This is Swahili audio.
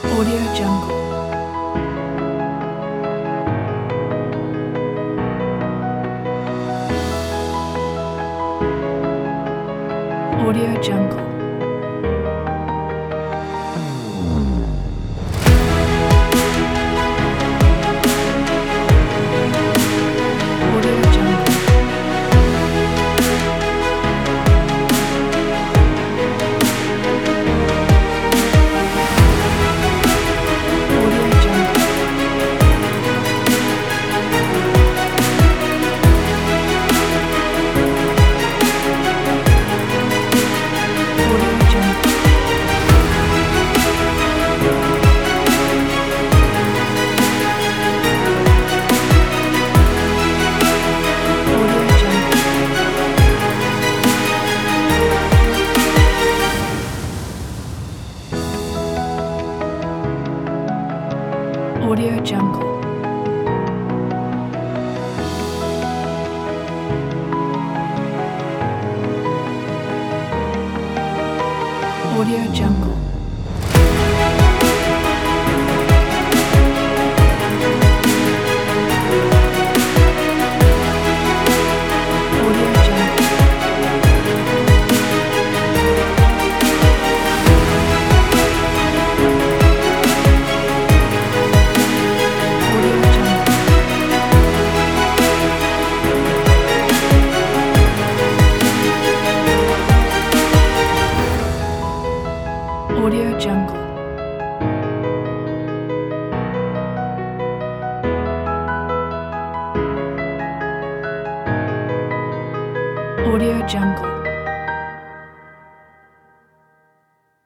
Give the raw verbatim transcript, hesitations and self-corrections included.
Audio Jungle. Audio Jungle. Audio Jungle. Audio Jungle. Audio Jungle. Audio Jungle. Audio Jungle. Audio Jungle. Audio Jungle. Audio Jungle. Audio Jungle. Audio Jungle.